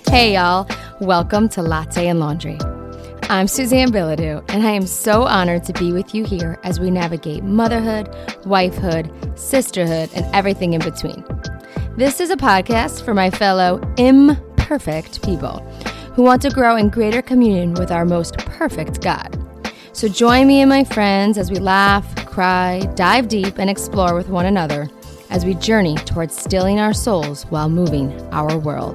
Hey y'all, welcome to Latte and Laundry. I'm Suzanne Bilodeau, and I am so honored to be with you here as we navigate motherhood, wifehood, sisterhood, and everything in between. This is a podcast for my fellow imperfect people who want to grow in greater communion with our most perfect God. So join me and my friends as we laugh, cry, dive deep, and explore with one another as we journey towards stilling our souls while moving our world.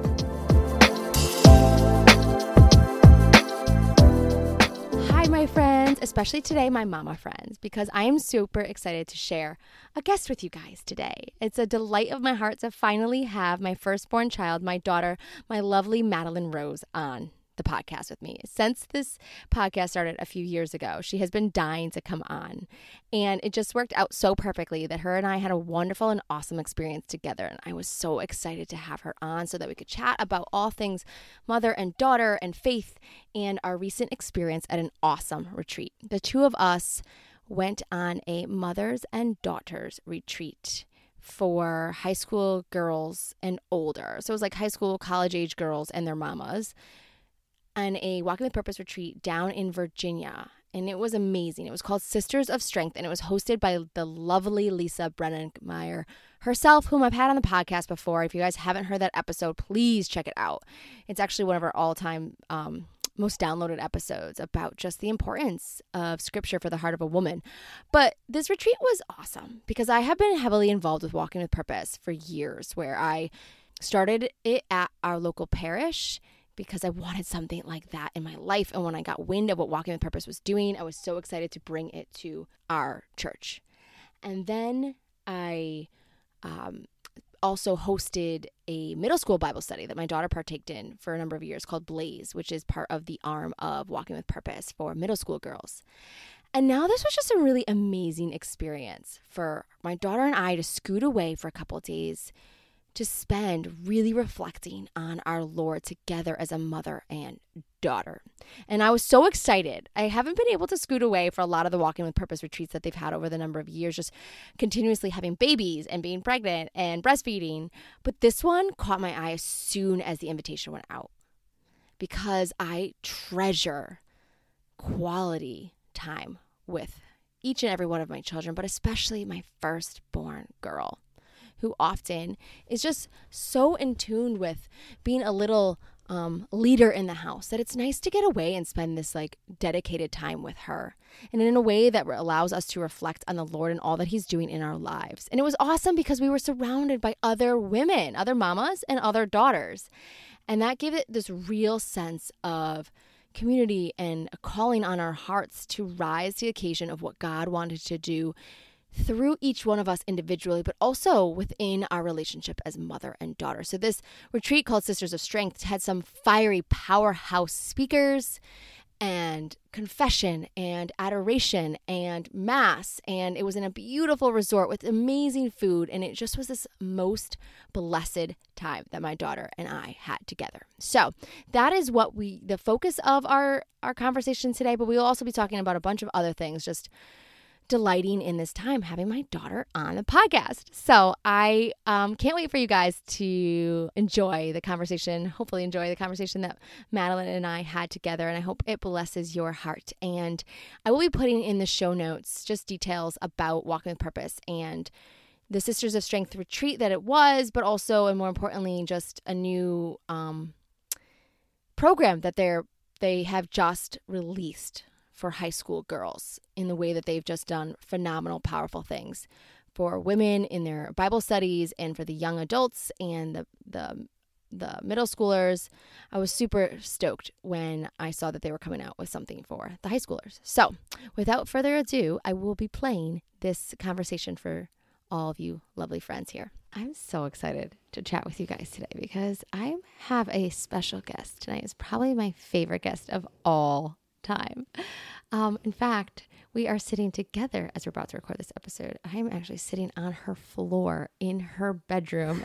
Hi, my friends, especially today, my mama friends, because I am super excited to share a guest with you guys today. It's a delight of my heart to finally have my firstborn child, my daughter, my lovely Madeline Rose, on the podcast with me. Since this podcast started a few years ago, she has been dying to come on, and it just worked out so perfectly that her and I had a wonderful and awesome experience together, and I was so excited to have her on so that we could chat about all things mother and daughter and faith and our recent experience at an awesome retreat. The two of us went on a mothers and daughters retreat for high school girls and older. So it was like high school, college age girls and their mamas, on a Walking with Purpose retreat down in Virginia. And it was amazing. It was called Sisters of Strength, and it was hosted by the lovely Lisa Brennenmeyer herself, whom I've had on the podcast before. If you guys haven't heard that episode, please check it out. It's actually one of our all-time most downloaded episodes about just the importance of scripture for the heart of a woman. But this retreat was awesome because I have been heavily involved with Walking with Purpose for years, where I started it at our local parish because I wanted something like that in my life. And when I got wind of what Walking with Purpose was doing, I was so excited to bring it to our church. And then I also hosted a middle school Bible study that my daughter partaked in for a number of years called Blaze, which is part of the arm of Walking with Purpose for middle school girls. And now this was just a really amazing experience for my daughter and I to scoot away for a couple of days to spend really reflecting on our Lord together as a mother and daughter. And I was so excited. I haven't been able to scoot away for a lot of the Walking with Purpose retreats that they've had over the number of years, just continuously having babies and being pregnant and breastfeeding. But this one caught my eye as soon as the invitation went out because I treasure quality time with each and every one of my children, but especially my firstborn girl, who often is just so in tune with being a little leader in the house that it's nice to get away and spend this like dedicated time with her, and in a way that allows us to reflect on the Lord and all that he's doing in our lives. And it was awesome because we were surrounded by other women, other mamas and other daughters, and that gave it this real sense of community and a calling on our hearts to rise to the occasion of what God wanted to do through each one of us individually, but also within our relationship as mother and daughter. So this retreat called Sisters of Strength had some fiery powerhouse speakers and confession and adoration and mass. And it was in a beautiful resort with amazing food. And it just was this most blessed time that my daughter and I had together. So that is what the focus of our conversation today. But we'll also be talking about a bunch of other things, just delighting in this time having my daughter on the podcast. So I can't wait for you guys to enjoy the conversation, hopefully enjoy the conversation that Madeline and I had together, and I hope it blesses your heart. And I will be putting in the show notes just details about Walking with Purpose and the Sisters of Strength retreat that it was, but also, and more importantly, just a new program that they have just released for high school girls, in the way that they've just done phenomenal, powerful things for women in their Bible studies and for the young adults and the middle schoolers. I was super stoked when I saw that they were coming out with something for the high schoolers. So without further ado, I will be playing this conversation for all of you lovely friends here. I'm so excited to chat with you guys today because I have a special guest tonight. It's probably my favorite guest of all time. In fact, we are sitting together as we're about to record this episode. I am actually sitting on her floor in her bedroom.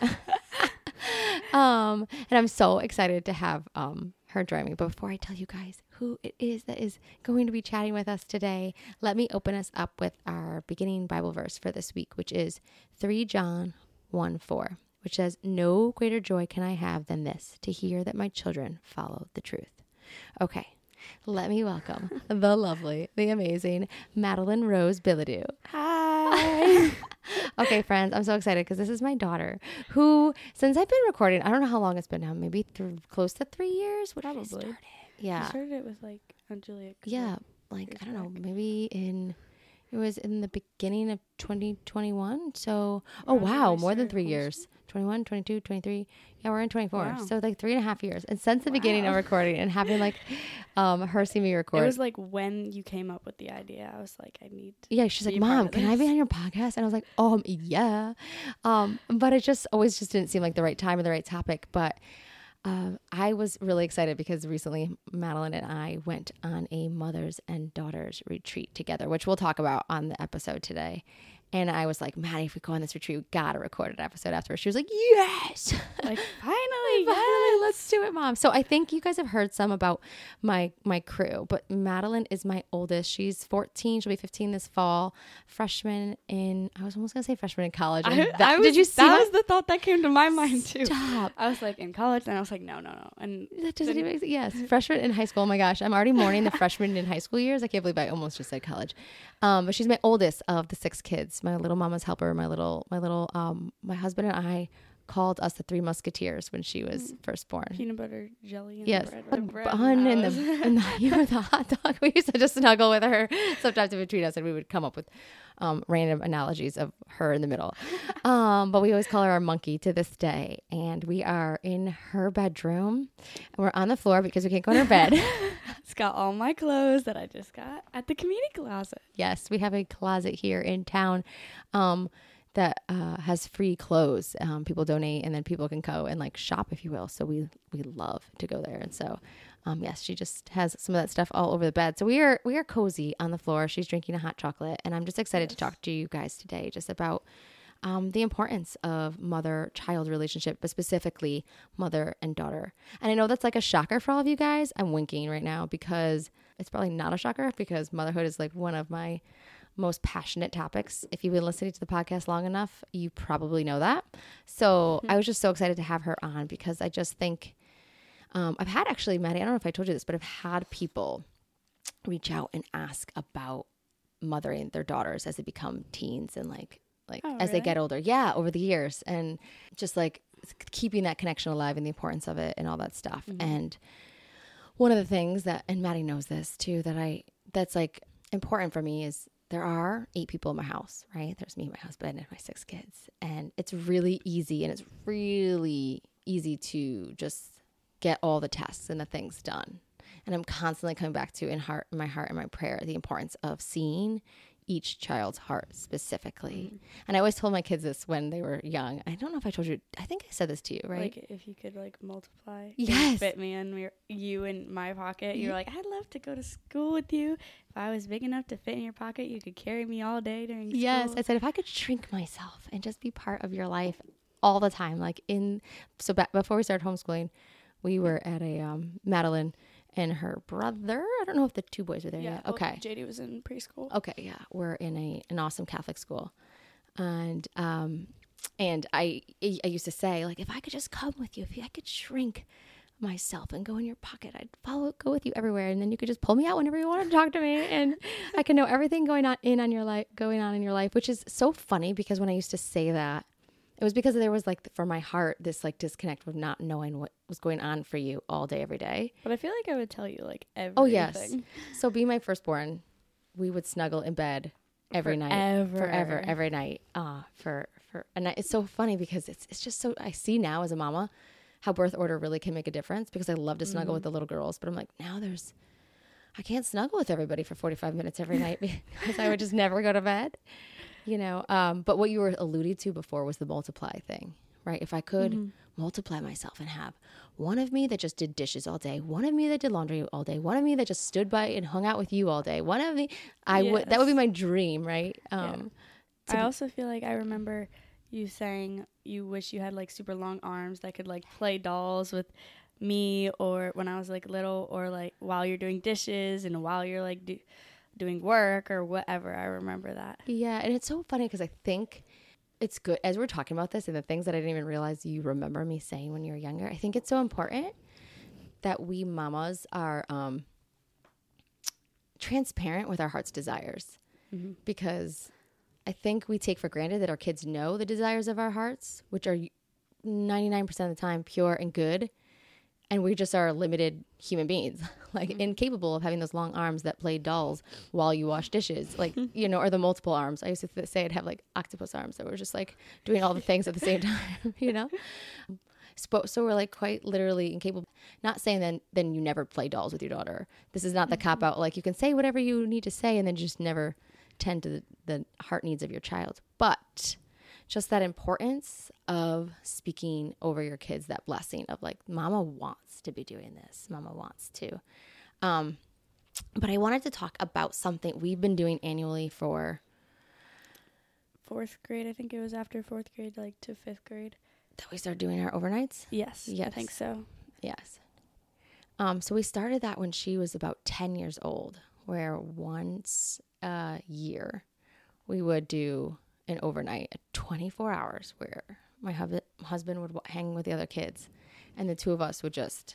And I'm so excited to have her join me. But before I tell you guys who it is that is going to be chatting with us today, let me open us up with our beginning Bible verse for this week, which is 3 John 1:4. which says, "No greater joy can I have than this, to hear that my children follow the truth." Okay, let me welcome the lovely, the amazing Madeline Rose Bilodeau. Hi. Okay, friends, I'm so excited because this is my daughter who, since I've been recording, I don't know how long it's been now, maybe close to 3 years. What did I start it? Yeah. I started it with like Julia. Yeah, like, I don't know, maybe it was in the beginning of 2021. So, oh, wow, more than 3 years. 21, 22, 23. Yeah, we're in 24. Wow. So like 3.5 years. And since the beginning of recording and having like her see me record. It was like when you came up with the idea, I was like, I need to. Yeah, she's like, "Mom, can I be on your podcast?" And I was like, yeah. But it just always just didn't seem like the right time or the right topic. But I was really excited because recently Madeline and I went on a mothers and daughters retreat together, which we'll talk about on the episode today. And I was like, "Maddie, if we go on this retreat, we got to record an episode afterwards." She was like, "Yes." Like, finally, Let's do it, Mom. So I think you guys have heard some about my crew, but Madeline is my oldest. She's 14. She'll be 15 this fall. Freshman in, I was almost going to say freshman in college. Did you see that? Was the thought that came to my mind too. Stop. I was like, in college, and I was like, no. And that doesn't even make sense. Yes, freshman in high school. Oh my gosh, I'm already mourning the freshman in high school years. I can't believe I almost just said college. But she's my oldest of the 6 kids. My little mama's helper. My husband and I called us the 3 Musketeers when she was first born. Peanut butter jelly and yes, the the bread. bun and you were the hot dog. We used to just snuggle with her sometimes in between us, and we would come up with random analogies of her in the middle. But we always call her our monkey to this day. And we are in her bedroom. And we're on the floor because we can't go in her bed. It's got all my clothes that I just got at the community closet. Yes, we have a closet here in town that has free clothes. People donate, and then people can go and like shop, if you will. So we love to go there. And so, yes, she just has some of that stuff all over the bed. So we are cozy on the floor. She's drinking a hot chocolate, and I'm just excited to talk to you guys today just about the importance of mother-child relationship, but specifically mother and daughter. And I know that's like a shocker for all of you guys. I'm winking right now because it's probably not a shocker, because motherhood is like one of my most passionate topics. If you've been listening to the podcast long enough, you probably know that. So I was just so excited to have her on because I just think I've had, actually, Maddie, I don't know if I told you this, but I've had people reach out and ask about mothering their daughters as they become teens and like as they get older. Yeah, over the years, and just like keeping that connection alive and the importance of it and all that stuff. And one of the things that, and Maddie knows this too, that's like important for me is there are 8 people in my house, right? There's me, my husband, and my 6 kids. And it's really easy to just get all the tasks and the things done. And I'm constantly coming back to in my heart and my prayer, the importance of seeing each child's heart specifically. And I always told my kids this when they were young. I don't know if I told you, I think I said this to you, right? Like, if you could like multiply, yes, fit me in you in my pocket. You're like, I'd love to go to school with you. If I was big enough to fit in your pocket, you could carry me all day during school. Yes, I said, if I could shrink myself and just be part of your life all the time. Before we started homeschooling, we were at a Madeline and her brother. I don't know if the 2 boys were there yet. Okay. JD was in preschool. Okay, yeah. We're in an awesome Catholic school. And I used to say, like, if I could just come with you, if I could shrink myself and go in your pocket, I'd go with you everywhere, and then you could just pull me out whenever you want to talk to me, and I can know everything going on in your life, which is so funny because when I used to say that, it was because there was like, for my heart, this like disconnect of not knowing what was going on for you all day, every day. But I feel like I would tell you like everything. Oh yes. So being my firstborn, we would snuggle in bed every night, forever, every night. And it's so funny because it's just so, I see now as a mama how birth order really can make a difference, because I love to snuggle with the little girls, but I'm like, now I can't snuggle with everybody for 45 minutes every night because I would just never go to bed. But what you were alluding to before was the multiply thing, right? If I could multiply myself and have one of me that just did dishes all day, one of me that did laundry all day, one of me that just stood by and hung out with you all day, one of me, that would be my dream, right? I also feel like I remember you saying you wish you had like super long arms that could like play dolls with me, or when I was like little, or like while you're doing dishes and while you're like doing work or whatever. I remember that. Yeah, and it's so funny because I think it's good as we're talking about this and the things that I didn't even realize you remember me saying when you were younger. I think it's so important that we mamas are transparent with our heart's desires, because I think we take for granted that our kids know the desires of our hearts, which are 99% of the time pure and good. And we just are limited human beings, like incapable of having those long arms that play dolls while you wash dishes, like, you know, or the multiple arms. I used to say I'd have like octopus arms that were just like doing all the things at the same time, you know? So we're like quite literally incapable. Not saying then you never play dolls with your daughter. This is not the cop out. Like you can say whatever you need to say and then just never tend to the heart needs of your child. But just that importance of speaking over your kids, that blessing of like, mama wants to be doing this. Mama wants to. But I wanted to talk about something we've been doing annually for 4th grade. I think it was after 4th grade, like to 5th grade. That we started doing our overnights? Yes. I think so. Yes. So we started that when she was about 10 years old, where once a year we would do an overnight, 24 hours, where my husband would hang with the other kids, and the two of us would just.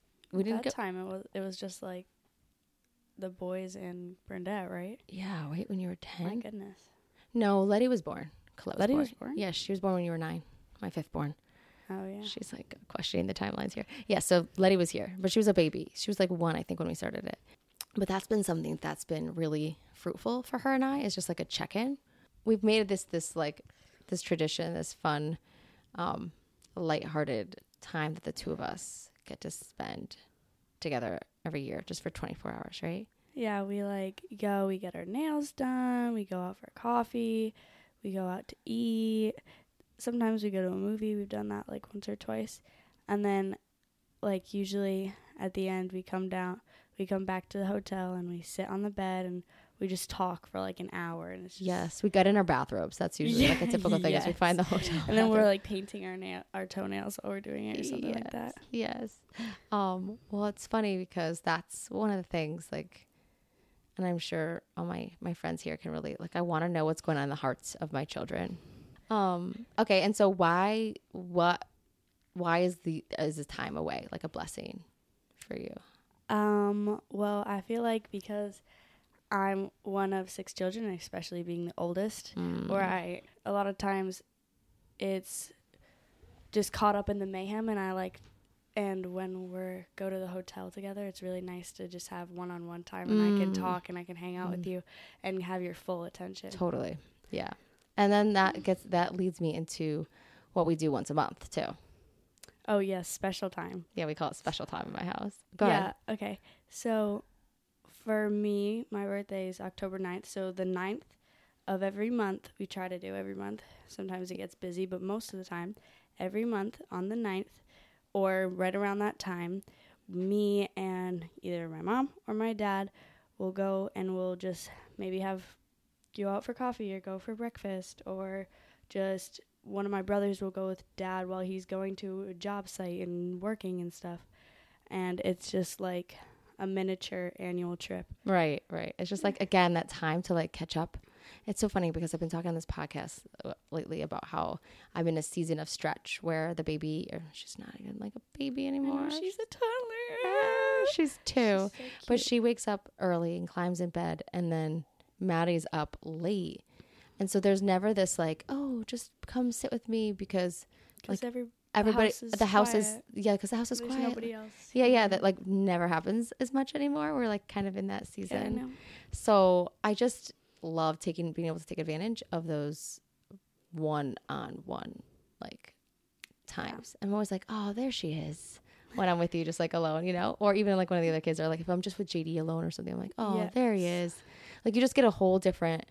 It was just like the boys and Bernadette, right? Yeah. Wait, when you were 10? My goodness. No, Letty was born. Letty was born? Yeah, she was born when you were 9. My 5th born. Oh yeah. She's like questioning the timelines here. Yeah. So Letty was here, but she was a baby. She was like 1, I think, when we started it. But that's been something that's been really fruitful for her and I. Is just like a check-in. We've made this tradition, this fun, lighthearted time that the two of us get to spend together every year, just for 24 hours, right? Yeah, we we get our nails done, we go out for coffee, we go out to eat. Sometimes we go to a movie. We've done that like once or twice. And then like usually at the end we come back to the hotel and we sit on the bed and we just talk for like an hour, and it's just we got in our bathrobes. That's usually like a typical thing is we find the hotel. And then we're like painting our toenails while we're doing it or something like that. Yes. Well, it's funny because that's one of the things, like, and I'm sure all my friends here can relate. Like, I want to know what's going on in the hearts of my children. Okay. And so why is this time away like a blessing for you? Well, I feel like because I'm one of 6 children, and especially being the oldest, where a lot of times it's just caught up in the mayhem, and when go to the hotel together, it's really nice to just have one-on-one time, and I can talk and I can hang out with you and have your full attention. Totally. Yeah. And then that leads me into what we do once a month too. Oh yes, special time. Yeah, we call it special time in my house. Go ahead. Okay. So for me, my birthday is October 9th. So the 9th of every month, we try to do every month. Sometimes it gets busy, but most of the time, every month on the 9th or right around that time, me and either my mom or my dad will go and we'll just maybe go out for coffee or go for breakfast, or just one of my brothers will go with dad while he's going to a job site and working and stuff. And it's just like a miniature annual trip. Right. It's just like, again, that time to like catch up. It's so funny because I've been talking on this podcast lately about how I'm in a season of stretch where the baby, she's not even like a baby anymore. She's a toddler. She's 2, so but she wakes up early and climbs in bed, and then Maddie's up late. And so there's never this like, oh, just come sit with me because like everybody, the house is because the house is quiet. Nobody else. Yeah, that like never happens as much anymore. We're like kind of in that season. Yeah, I know. So I just love being able to take advantage of those one-on-one like times. Yeah. I'm always like, oh, there she is when I'm with you, just like alone, you know, or even like one of the other kids are like, if I'm just with JD alone or something, I'm like, oh, there he is. Like you just get a whole different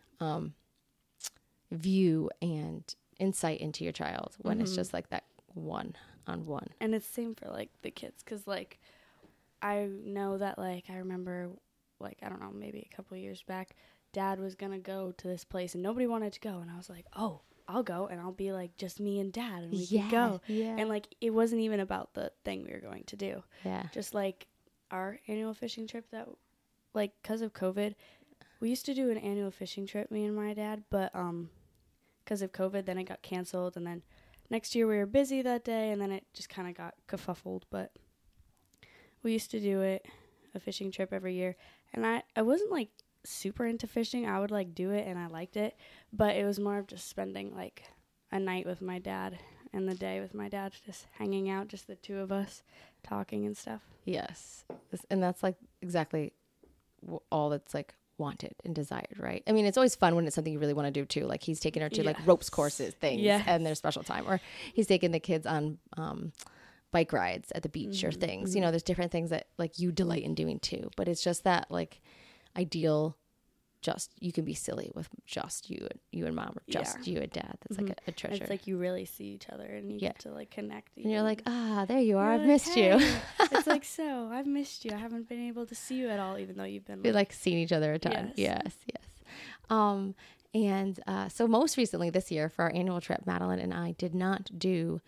view and insight into your child when it's just like that one-on-one. And it's the same for like the kids, because like I know that like I remember like I don't know, maybe a couple of years back, dad was gonna go to this place and nobody wanted to go, and I was like, oh, I'll go, and I'll be like just me and dad, and we can go. And like it wasn't even about the thing we were going to do. Just like our annual fishing trip that like because of COVID, we used to do an annual fishing trip, me and my dad, but because of COVID. Then it got canceled, and then next year we were busy that day, and then it just kind of got kerfuffled. But we used to do a fishing trip every year, and I wasn't like super into fishing. I would like do it, and I liked it, but it was more of just spending like a night with my dad and the day with my dad, just hanging out, just the two of us talking and stuff. Yes. And that's like exactly all that's like wanted and desired, right? I mean, it's always fun when it's something you really want to do too. Like he's taking her to like ropes courses things and their special time, or he's taking the kids on bike rides at the beach or things. You know, there's different things that like you delight in doing too, but it's just that like ideal, just you can be silly with just you and mom, or just you and dad. That's like a treasure. It's like you really see each other and you get to like connect. And you're like, there you are. I've like, missed hey. you. It's like, so I've missed you. I haven't been able to see you at all, even though you've been like seeing each other a ton. Yes. And so most recently this year for our annual trip, Madeline and I did not do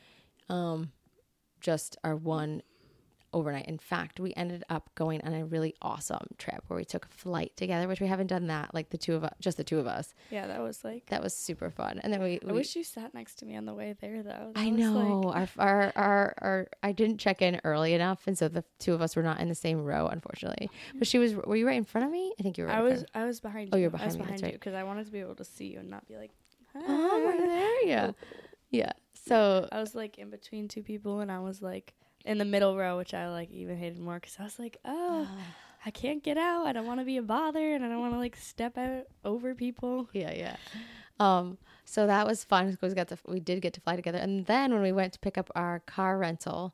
just our one overnight. In fact, we ended up going on a really awesome trip where we took a flight together, which we haven't done that, like the two of us. Yeah, that was super fun. And then we I wish you sat next to me on the way there though. I know. Like, our I didn't check in early enough, and so the two of us were not in the same row, unfortunately. But were you right in front of me? I think you were I was behind you. Oh, you're behind me. That's right. Because I wanted to be able to see you and not be like, oh, there you. Yeah. So I was like in between two people, and I was like in the middle row, which I like even hated more because I was like, I can't get out. I don't want to be a bother, and I don't want to like step out over people. Yeah. So that was fun because we did get to fly together. And then when we went to pick up our car rental,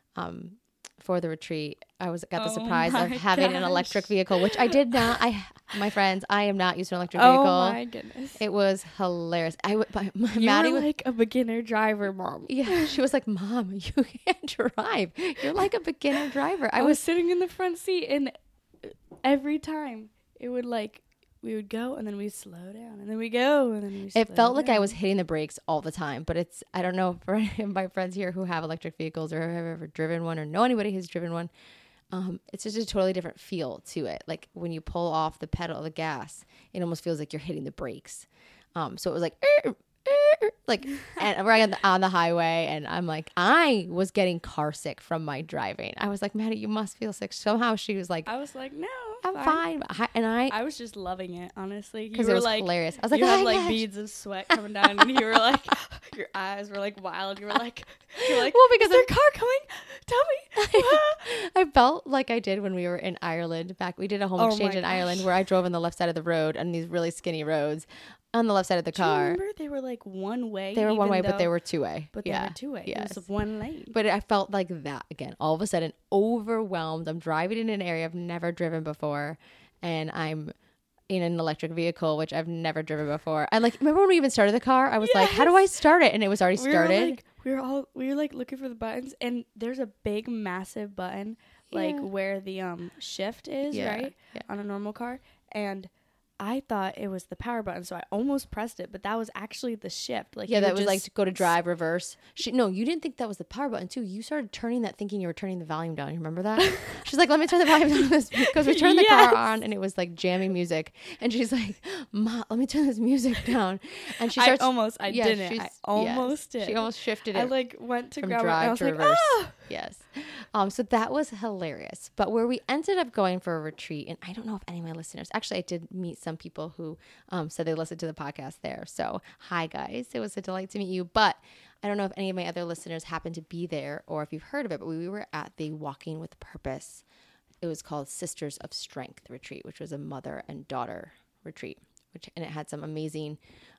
for the retreat, I got the surprise of having an electric vehicle, which I did not. My friends, I am not used to an electric vehicle. Oh my goodness. It was hilarious. Maddie was like a beginner driver, Mom. Yeah. She was like, Mom, you can't drive. You're like a beginner driver. I was sitting in the front seat, and every time it would like, we would go and then we'd slow down and then we go and then we slow It felt like down. I was hitting the brakes all the time, but I don't know for any of my friends here who have electric vehicles or have ever driven one or know anybody who's driven one. It's just a totally different feel to it. Like when you pull off the pedal of the gas, it almost feels like you're hitting the brakes. So it was like, and we're on the highway, and I'm like, I was getting car sick from my driving. I was like, Maddie, you must feel sick. Somehow she was like, I was like, no, I'm fine. And I was just loving it, honestly, because it was like hilarious. I was like, you had like beads of sweat coming down, and you were like, your eyes were like wild. You were like, well, because their car coming. Tell me. I felt like I did when we were in Ireland. We did a home exchange in Ireland where I drove on the left side of the road on these really skinny roads. On the left side of the car. Do you remember they were like one way? They were one way, but they were two way. But they were two way. Yes. It was one lane. But I felt like that again. All of a sudden, overwhelmed. I'm driving in an area I've never driven before, and I'm in an electric vehicle, which I've never driven before. I remember when we even started the car, I was like, how do I start it? And it was already started. We were like looking for the buttons, and there's a big, massive button where the shift is, right? Yeah. On a normal car. And I thought it was the power button, so I almost pressed it, but that was actually the shift. That was like to go to drive, reverse. No, you didn't think that was the power button too. You started turning that thinking you were turning the volume down. You remember that? She's like, let me turn the volume down because we turned the car on and it was like jamming music. And she's like, Ma, let me turn this music down. And she starts. I almost did. She almost shifted it. I went to from grab drive it and I was to like, reverse. ah! Yes. So that was hilarious. But where we ended up going for a retreat, and I don't know if any of my listeners, actually I did meet some people who said they listened to the podcast there. So hi guys, it was a delight to meet you. But I don't know if any of my other listeners happened to be there or if you've heard of it, but we were at the Walking with Purpose. It was called Sisters of Strength retreat, which was a mother and daughter retreat, and it had some amazing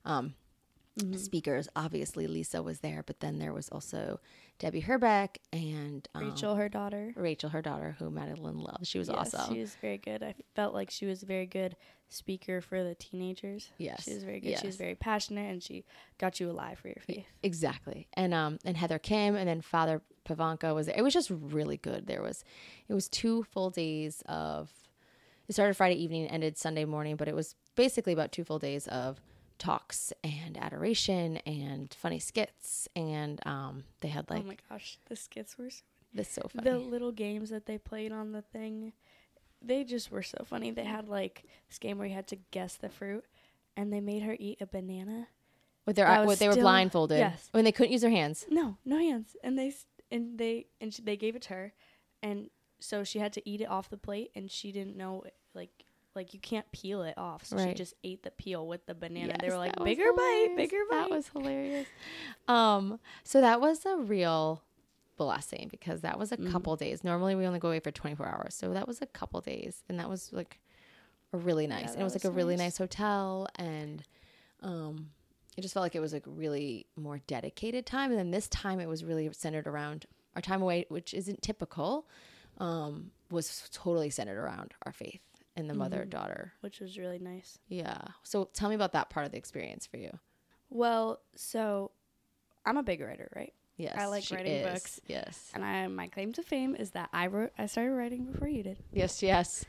speakers. Obviously Lisa was there, but then there was also Debbie Herbeck and Rachel, her daughter, who Madeline loves. She was awesome. She was very good. I felt like she was a very good speaker for the teenagers. Yes. She was very good. Yes. She was very passionate, and she got you alive for your faith. Exactly. And Heather Kim, and then Father Pavanka was there. It was just really good. It was 2 full days it started Friday evening and ended Sunday morning, but it was basically about 2 full days of talks and adoration and funny skits, and they had oh my gosh, the skits were so funny. The little games that they played on the thing, they just were so funny. They had like this game where you had to guess the fruit, and they made her eat a banana, With their they were blindfolded. Yes. When they couldn't use their hands. No hands. And they gave it to her, and so she had to eat it off the plate, and she didn't know like you can't peel it off, so she just ate the peel with the banana. Yes, they were like, bigger bite. That was hilarious. So that was a real blessing, because that was a couple days. Normally we only go away for 24 hours, so that was a couple days, and that was like a really nice. And it was like a really nice hotel, and it just felt like it was like really more dedicated time. And then this time it was really centered around our time away, which isn't typical. Was totally centered around our faith and the mother-daughter, which was really nice. Yeah. So tell me about that part of the experience for you. Well, so I'm a big writer, right? Yes. I like writing books. Yes. And my claim to fame is that I started writing before you did. Yes.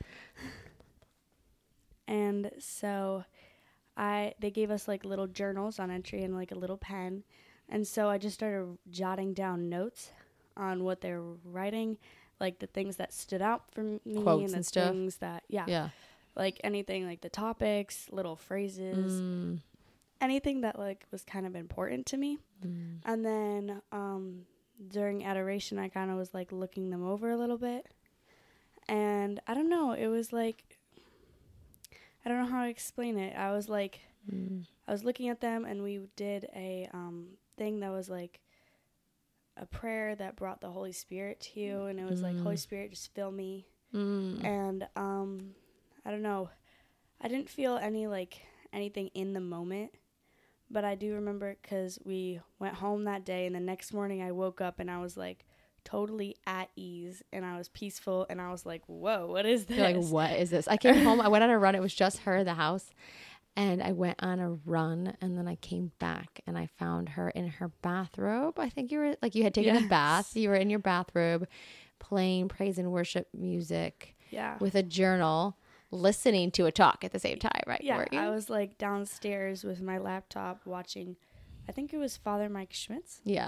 And so they gave us like little journals on entry and like a little pen. And so I just started jotting down notes on what they were writing, like the things that stood out for me, quotes and and stuff. Things that like anything, like the topics, little phrases, anything that like was kind of important to me. And then during adoration, I kind of was like looking them over a little bit, and I don't know, it was like, I don't know how to explain it. I was like, I was looking at them, and we did a thing that was like a prayer that brought the Holy Spirit to you, and it was like, Holy Spirit, just fill me. And I don't know, I didn't feel anything in the moment, but I do remember, because we went home that day, and the next morning I woke up and I was like totally at ease, and I was peaceful, and I was like, whoa, what is this? You're like, what is this? I came home, I went on a run, it was just her in the house, and I went on a run, and then I came back and I found her in her bathrobe. I think you had taken a bath. You were in your bathrobe playing praise and worship music with a journal, listening to a talk at the same time, right? Yeah, I was like downstairs with my laptop watching, I think it was Father Mike Schmitz. Yeah.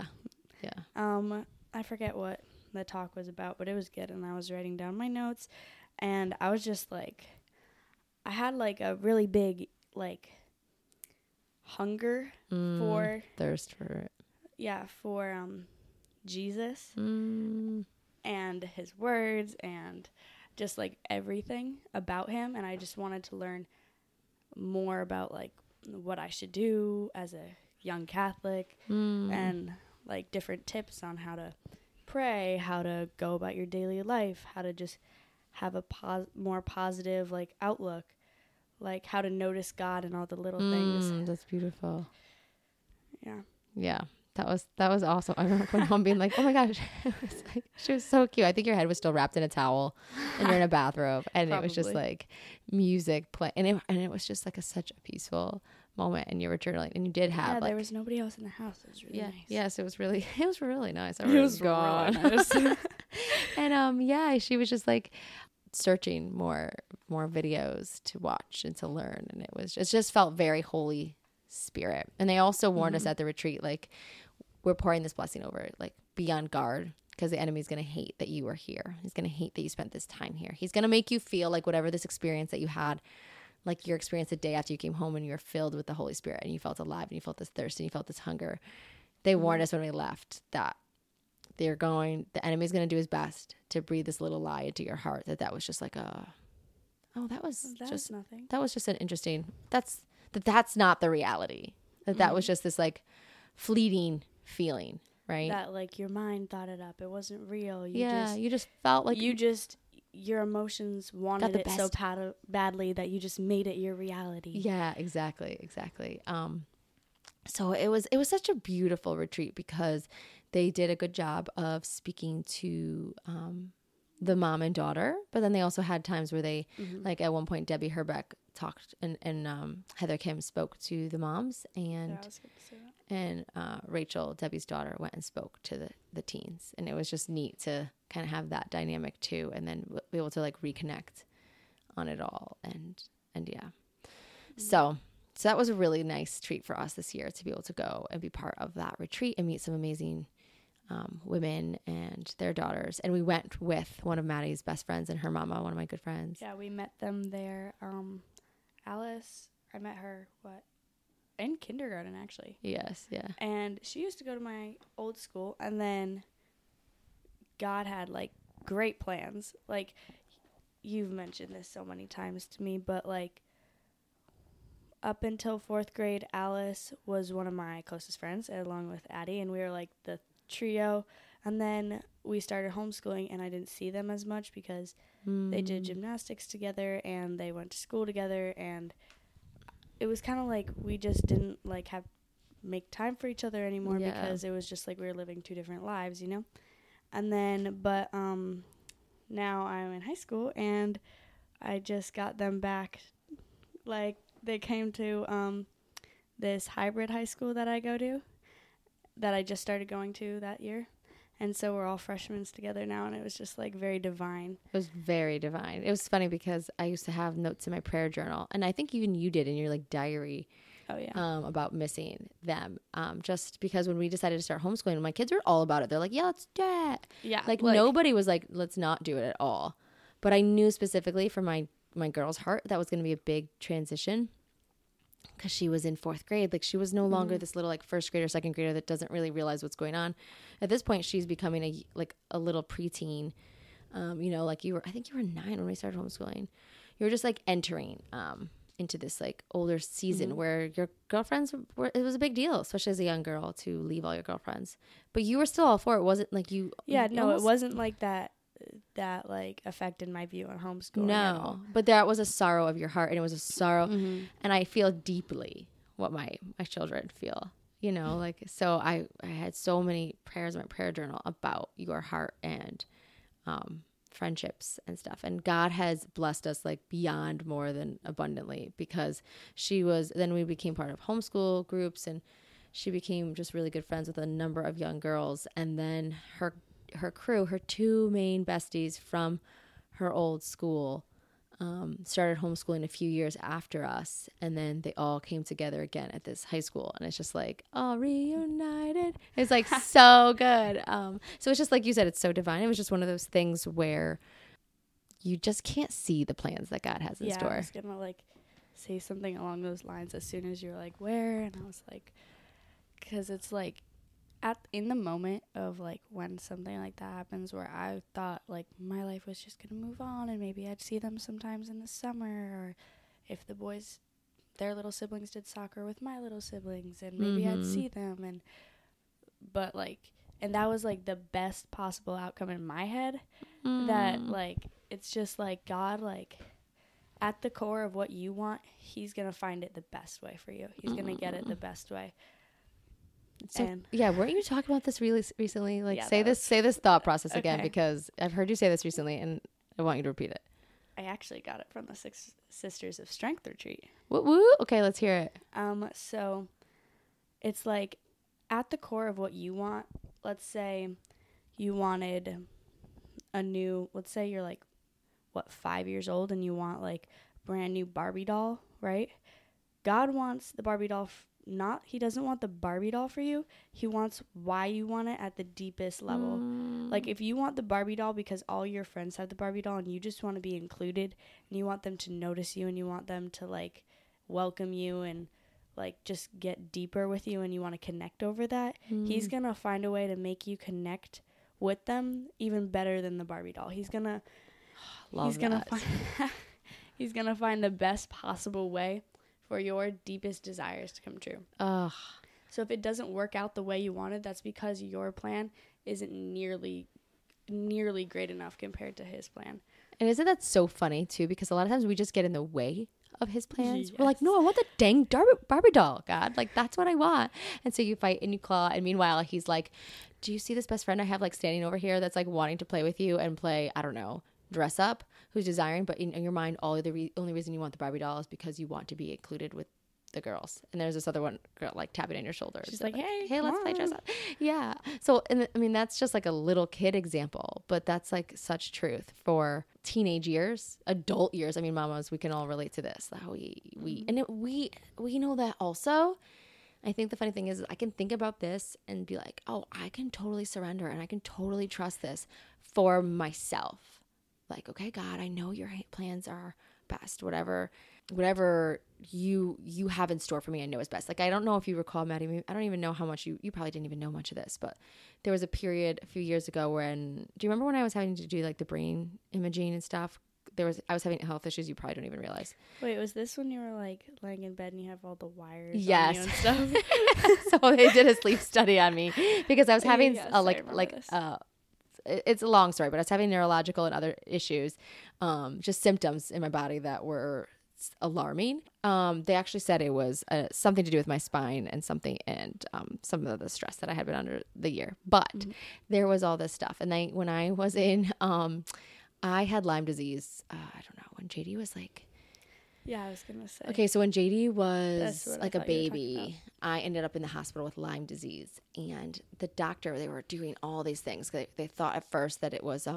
I forget what the talk was about, but it was good, and I was writing down my notes, and I was just like, I had like a really big like hunger thirst for it. Yeah, for Jesus and his words and just like everything about him, and I just wanted to learn more about like what I should do as a young Catholic and like different tips on how to pray, how to go about your daily life, how to just have a more positive like outlook, like how to notice God and all the little things. That's beautiful. Yeah. That was awesome. I remember coming home being like, oh my gosh, she was so cute. I think your head was still wrapped in a towel and you're in a bathrobe, and Probably. It was just like music playing, and it was just like such a peaceful moment, and you were journaling, and you did have there was nobody else in the house. It was really nice. Yes, it was really nice. It was gone. Really nice. And she was just like searching more videos to watch and to learn, and it just felt very Holy Spirit. And they also warned us at the retreat, like, we're pouring this blessing over, like, be on guard, because the enemy's going to hate that you are here. He's going to hate that you spent this time here. He's going to make you feel like whatever this experience that you had, like your experience the day after you came home and you were filled with the Holy Spirit and you felt alive and you felt this thirst and you felt this hunger. They warned us when we left that the enemy's going to do his best to breathe this little lie into your heart, that was just like that was nothing. That was just an interesting, that's not the reality. That was just this like fleeting feeling, right? That like your mind thought it up. It wasn't real. You just felt like your emotions wanted it so badly that you just made it your reality. Yeah, exactly. So it was such a beautiful retreat, because they did a good job of speaking to the mom and daughter, but then they also had times where they, like at one point, Debbie Herbeck talked and Heather Kim spoke to the moms, and Rachel, Debbie's daughter, went and spoke to the teens, and it was just neat to kind of have that dynamic too, and then be able to like reconnect on it all, and so that was a really nice treat for us this year to be able to go and be part of that retreat and meet some amazing women and their daughters. And we went with one of Maddie's best friends and her mama, one of my good friends. Yeah, we met them there. Alice, I met her, in kindergarten, actually. Yes, yeah. And she used to go to my old school, and then God had, like, great plans. Like, you've mentioned this so many times to me, but, like, up until 4th grade, Alice was one of my closest friends, along with Addie, and we were, like, the trio. And then we started homeschooling, and I didn't see them as much because they did gymnastics together, and they went to school together, and it was kind of like we just didn't, like, make time for each other anymore because it was just, like, we were living 2 different lives, you know? And then, but now I'm in high school, and I just got them back. Like, they came to this hybrid high school that I go to, that I just started going to that year. And so we're all freshmen together now, and it was just, like, very divine. It was very divine. It was funny because I used to have notes in my prayer journal, and I think even you did in your, like, diary. Oh, yeah. About missing them. Just because when we decided to start homeschooling, my kids were all about it. They're like, yeah, let's do it. Yeah. Like nobody was like, let's not do it at all. But I knew specifically for my girl's heart that was going to be a big transition because she was in 4th grade. Like she was no longer this little like 1st grader, 2nd grader that doesn't really realize what's going on. At this point, she's becoming a little preteen. You know, like I think you were 9 when we started homeschooling. You were just like entering into this like older season where your girlfriends it was a big deal, especially as a young girl, to leave all your girlfriends. But you were still all for it. It wasn't like you. Yeah, no, it wasn't like that like affected my view on homeschooling. No, but that was a sorrow of your heart, and it was a sorrow, and I feel deeply what my children feel. You know, like so I had so many prayers in my prayer journal about your heart and friendships and stuff, and God has blessed us like beyond more than abundantly because then we became part of homeschool groups, and she became just really good friends with a number of young girls, and then her crew, her 2 main besties from her old school started homeschooling a few years after us, and then they all came together again at this high school, and it's just like all reunited. It's like so good. So it's just like you said, it's so divine. It was just one of those things where you just can't see the plans that God has in store. I was gonna like say something along those lines as soon as you were like, where? And I was like, because it's like in the moment of like when something like that happens where I thought like my life was just gonna move on and maybe I'd see them sometimes in the summer, or if the boys, their little siblings did soccer with my little siblings, and maybe I'd see them, but like, and that was like the best possible outcome in my head. That like it's just like God, like at the core of what you want, he's gonna find it the best way for you. He's gonna get it the best way. So, yeah, weren't you talking about this really recently? Like, say this thought process again, because I've heard you say this recently, and I want you to repeat it. I actually got it from the 6 Sisters of Strength retreat. Woo woo! Okay, let's hear it. So it's like at the core of what you want. Let's say you wanted let's say you're like 5 years old and you want like a brand new Barbie doll, right? God wants the Barbie doll. He doesn't want the Barbie doll for you. He wants why you want it at the deepest level. Like if you want the Barbie doll because all your friends have the Barbie doll and you just want to be included and you want them to notice you and you want them to like welcome you and like just get deeper with you and you want to connect over that, he's going to find a way to make you connect with them even better than the Barbie doll. He's going to he's going to find the best possible way for your deepest desires to come true. So if it doesn't work out the way you wanted, that's because your plan isn't nearly great enough compared to his plan. And isn't that so funny too? Because a lot of times we just get in the way of his plans. Yes. We're like, no, I want the dang Barbie doll, God. Like, that's what I want. And so you fight and you claw. And meanwhile, he's like, do you see this best friend I have like standing over here that's like wanting to play with you and play, I don't know, dress up, who's desiring, but in your mind, only reason you want the Barbie doll is because you want to be included with the girls. And there's this other one girl like tapping on your shoulder. She's like, hey, let's play dress up. Yeah. So, and I mean, that's just like a little kid example, but that's like such truth for teenage years, adult years. I mean, mamas, we can all relate to this. How we know that also. I think the funny thing is I can think about this and be like, oh, I can totally surrender and I can totally trust this for myself. Like, okay, God, I know your plans are best, whatever. whatever you have in store for me, I know is best. Like, I don't know if you recall, Maddie, I don't even know how much you probably didn't even know much of this, but there was a period a few years ago when, do you remember when I was having to do like the brain imaging and stuff? I was having health issues you probably don't even realize. Wait, was this when you were like laying in bed and you have all the wires yes. on you and stuff? So they did a sleep study on me because I was having it's a long story, but I was having neurological and other issues, just symptoms in my body that were alarming. They actually said it was something to do with my spine and some of the stress that I had been under the year. But there was all this stuff. And when I was in, I had Lyme disease. I don't know, when JD was like, yeah, I was going to say. Okay, so when JD was like a baby, I ended up in the hospital with Lyme disease. And the doctor, they were doing all these things. They thought at first that it was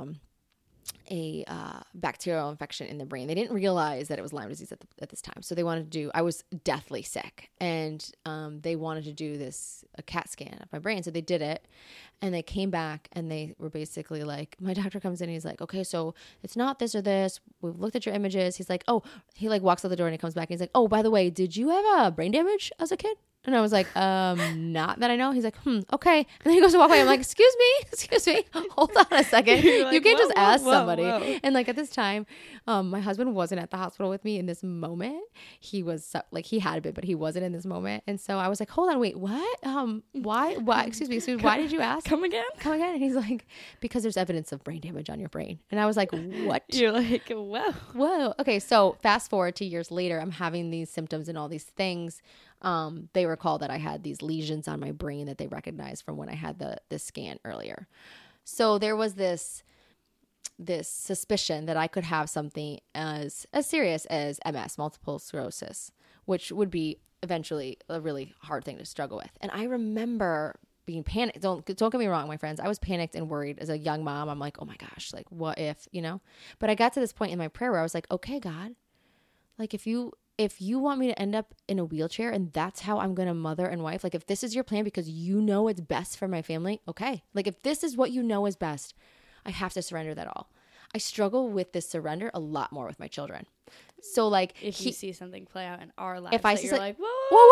a bacterial infection in the brain. They didn't realize that it was Lyme disease at this time. So they wanted to do, I was deathly sick. And they wanted to do a CAT scan of my brain. So they did it. And they came back and they were basically like, my doctor comes in and he's like, okay, so it's not this or this. We've looked at your images. He's like, oh, he like walks out the door and he comes back and he's like, oh, by the way, did you have a brain damage as a kid? And I was like, not that I know. He's like, okay. And then he goes to walk away. I'm like, excuse me. Hold on a second. Like, you can't just ask somebody. And like at this time, my husband wasn't at the hospital with me in this moment. He was like, he had been, but he wasn't in this moment. And so I was like, hold on, wait, what? Why? Excuse me. Why did you ask? Come again. And he's like, because there's evidence of brain damage on your brain. And I was like, what? You're like, whoa. Okay. So fast forward to years later, I'm having these symptoms and all these things. They recall that I had these lesions on my brain that they recognized from when I had the scan earlier. So there was this suspicion that I could have something as serious as MS, multiple sclerosis, which would be eventually a really hard thing to struggle with. And I remember being panicked. Don't get me wrong, my friends. I was panicked and worried as a young mom. I'm like, oh my gosh, like what if, But I got to this point in my prayer where I was like, okay, God, like if you want me to end up in a wheelchair and that's how I'm going to mother and wife, like if this is your plan because you know it's best for my family, okay. Like if this is what you know is best, I have to surrender that all. I struggle with this surrender a lot more with my children. So like if you see something play out in our lives, if I see you're like, whoa,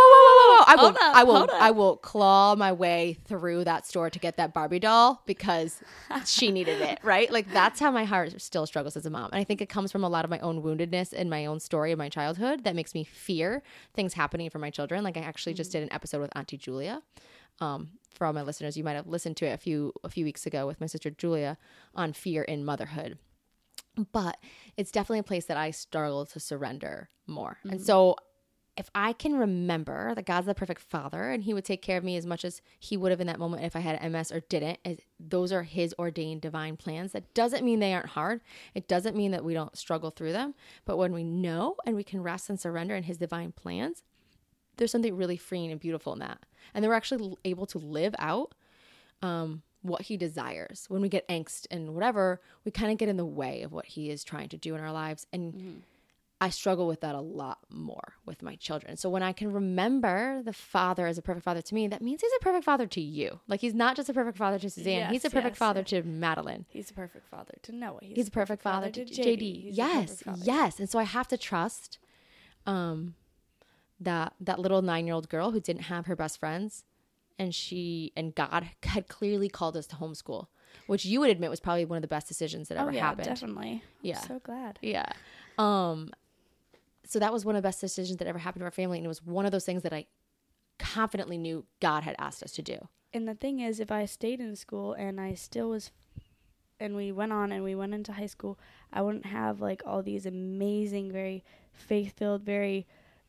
I will claw my way through that store to get that Barbie doll because she needed it, right? Like that's how my heart still struggles as a mom. And I think it comes from a lot of my own woundedness and my own story of my childhood that makes me fear things happening for my children. Like I actually just did an episode with Auntie Julia. For all my listeners, you might have listened to it a few weeks ago with my sister Julia on fear in motherhood. But it's definitely a place that I struggle to surrender more. And so if I can remember that God's the perfect father and he would take care of me as much as he would have in that moment if I had MS or didn't, those are his ordained divine plans. That doesn't mean they aren't hard. It doesn't mean that we don't struggle through them. But when we know and we can rest and surrender in his divine plans, there's something really freeing and beautiful in that. And then we're actually able to live out what he desires. When we get angst and whatever, we kind of get in the way of what he is trying to do in our lives. And I struggle with that a lot more with my children. So when I can remember the father as a perfect father to me, that means he's a perfect father to you. Like he's not just a perfect father to Suzanne. He's a perfect father to Madeline. He's a perfect father to Noah. He's a perfect father to JD. Yes. And so I have to trust that little 9-year-old girl who didn't have her best friends, and God had clearly called us to homeschool, which you would admit was probably one of the best decisions that ever happened. Definitely. Yeah. I'm so glad. Yeah. So that was one of the best decisions that ever happened to our family. And it was one of those things that I confidently knew God had asked us to do. And the thing is, if I stayed in school and I still was, and we went into high school, I wouldn't have like all these amazing, very faith-filled, very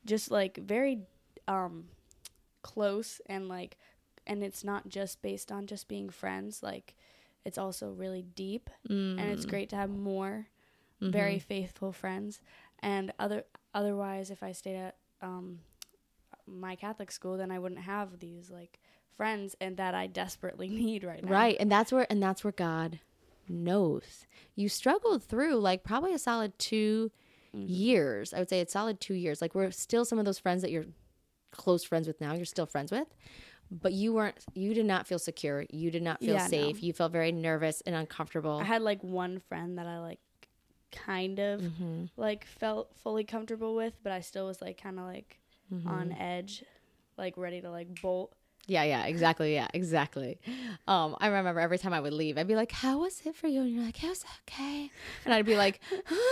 close and it's not just based on just being friends. Like it's also really deep and it's great to have more very faithful friends. And otherwise, if I stayed at my Catholic school, then I wouldn't have these like friends and that I desperately need right now. Right. And that's where God knows. You struggled through like probably a solid 2 years. I would say it's solid 2 years. Like we're still some of those friends that you're close friends with now, you're still friends with, but you did not feel secure. You did not feel safe. No. You felt very nervous and uncomfortable. I had like one friend that I like kind of like felt fully comfortable with, but I still was like kind of like on edge, like ready to like bolt. Yeah, exactly. Yeah, exactly. I remember every time I would leave, I'd be like, "How was it for you?" And you're like, "It was okay." And I'd be like,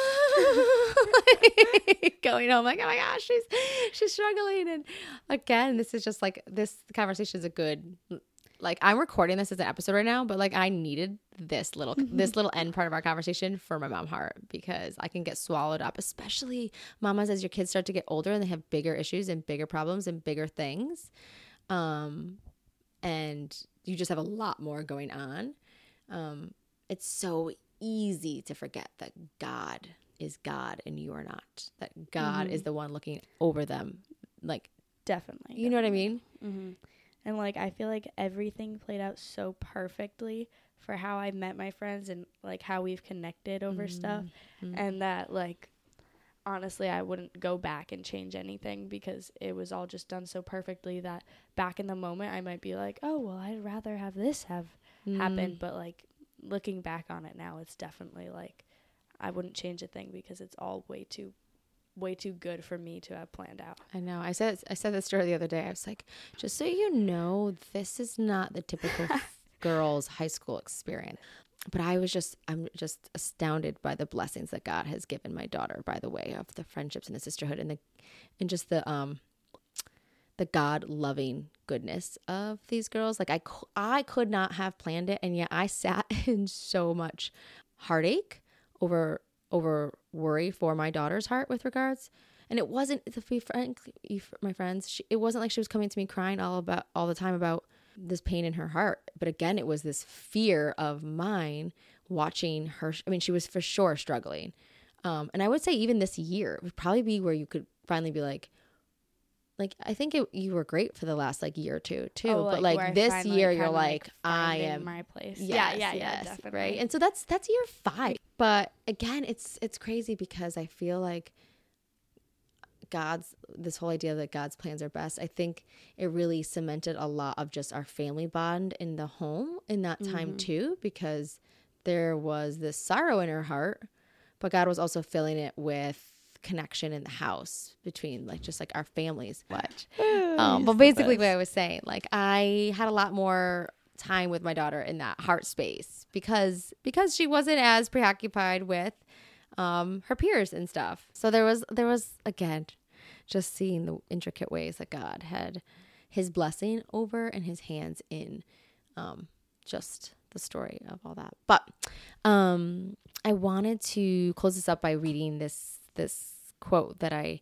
going home, like, "Oh my gosh, she's struggling." And again, this is just like this conversation is a good. Like, I'm recording this as an episode right now, but like I needed this little end part of our conversation for my mom heart, because I can get swallowed up, especially mamas, as your kids start to get older and they have bigger issues and bigger problems and bigger things. And you just have a lot more going on. It's so easy to forget that God is God and you are not, that God is the one looking over them. Like, definitely. You know what I mean? And like, I feel like everything played out so perfectly for how I met my friends and like how we've connected over stuff. And that like, honestly, I wouldn't go back and change anything, because it was all just done so perfectly that back in the moment I might be like, oh, well, I'd rather have this have happened. But like looking back on it now, it's definitely like I wouldn't change a thing, because it's all way too good for me to have planned out. I know. I said this story the other day. I was like, just so you know, this is not the typical girls' high school experience. But I'm just astounded by the blessings that God has given my daughter, by the way, of the friendships and the sisterhood and just the God loving goodness of these girls. Like I could not have planned it, and yet I sat in so much heartache over worry for my daughter's heart with regards. And it wasn't, to be frank, my friends, it wasn't like she was coming to me crying all the time about this pain in her heart. But again, it was this fear of mine watching her. I mean, she was for sure struggling. And I would say even this year would probably be where you could finally be like, I think you were great for the last like year or two too. Oh, but like this year you're like I am my place. Yes, Yeah, definitely. Right. And so that's year 5. But again, it's crazy, because I feel like this whole idea that God's plans are best, I think it really cemented a lot of just our family bond in the home in that time too, because there was this sorrow in her heart, but God was also filling it with connection in the house between like just like our families. But basically what I was saying, like I had a lot more time with my daughter in that heart space because she wasn't as preoccupied with her peers and stuff. So there was again just seeing the intricate ways that God had his blessing over and his hands in just the story of all that. But I wanted to close this up by reading this quote that I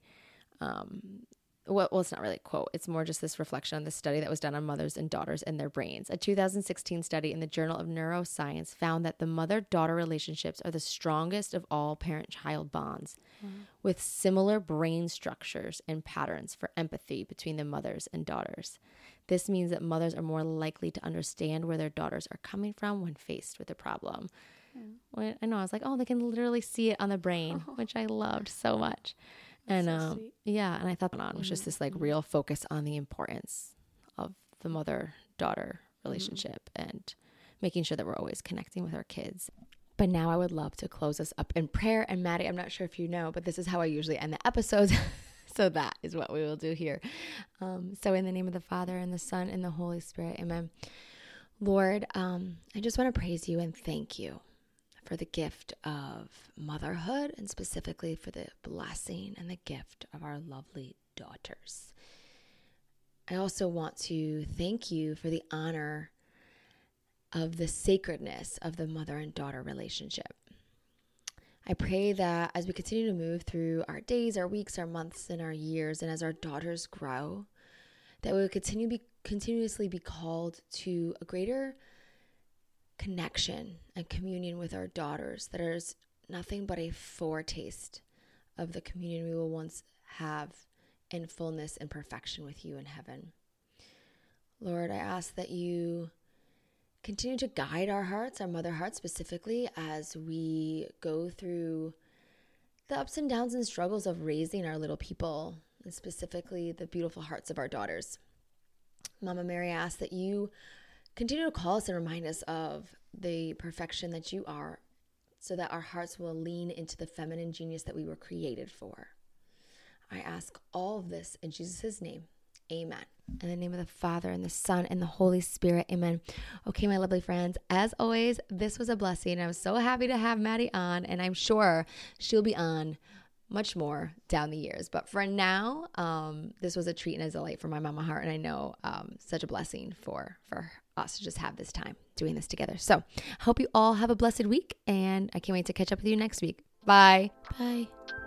well, it's not really a quote. It's more just this reflection on the study that was done on mothers and daughters and their brains. A 2016 study in the Journal of Neuroscience found that the mother-daughter relationships are the strongest of all parent-child bonds, with similar brain structures and patterns for empathy between the mothers and daughters. This means that mothers are more likely to understand where their daughters are coming from when faced with a problem. When, I know, I was like, oh, they can literally see it on the brain, which I loved so much. And so yeah, and I thought that was just this like real focus on the importance of the mother-daughter relationship and making sure that we're always connecting with our kids. But now I would love to close us up in prayer. And Maddie, I'm not sure if you know, but this is how I usually end the episodes. So that is what we will do here. So in the name of the Father and the Son and the Holy Spirit, amen. Lord, I just want to praise you and thank you for the gift of motherhood, and specifically for the blessing and the gift of our lovely daughters. I also want to thank you for the honor of the sacredness of the mother and daughter relationship. I pray that as we continue to move through our days, our weeks, our months, and our years, and as our daughters grow, that we will continuously be called to a greater connection and communion with our daughters, that is nothing but a foretaste of the communion we will once have in fullness and perfection with you in heaven. Lord, I ask that you continue to guide our hearts, our mother hearts specifically, as we go through the ups and downs and struggles of raising our little people, and specifically the beautiful hearts of our daughters. Mama Mary, I ask that you continue to call us and remind us of the perfection that you are so that our hearts will lean into the feminine genius that we were created for. I ask all of this in Jesus' name. Amen. In the name of the Father and the Son and the Holy Spirit. Amen. Okay, my lovely friends, as always, this was a blessing. I was so happy to have Maddie on, and I'm sure she'll be on much more down the years. But for now, this was a treat and a delight for my mama heart. And I know such a blessing for us to just have this time doing this together. So I hope you all have a blessed week, and I can't wait to catch up with you next week. Bye. Bye.